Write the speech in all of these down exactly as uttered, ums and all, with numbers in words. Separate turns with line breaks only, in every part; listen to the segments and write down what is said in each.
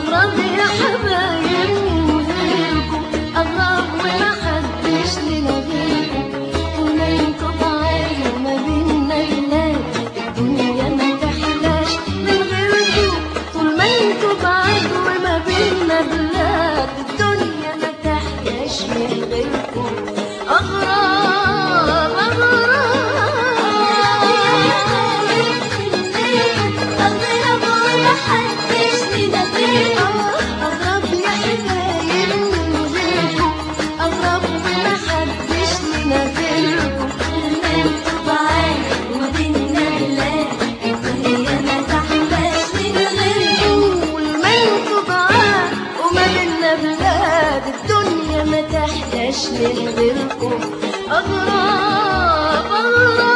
أغرب يا حبايب من غيركم، أغرب وما حدش لنا غيركم. طول ما انتوا بعاد وما بينا بلاد، الدنيا ما تحلاش من غيركم. طول ما انتوا بعاد وما بينا بلاد، الدنيا ما تحلاش من غيركم. أغرب أغرب أغرب وما حدش لنا غيركم. أغرب يا حبايب من غيركم، أغرب وما حدش لنا غيركم. طول ما انتوا بعاد وما بينا بلاد، الدنيا ما تحلاش من غيركم. طول ما انتوا بعاد وما بينا بلاد، الدنيا ما تحلاش من غيركم. أغرب أغرب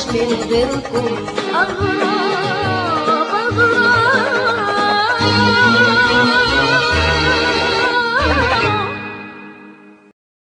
من غيركم أغراب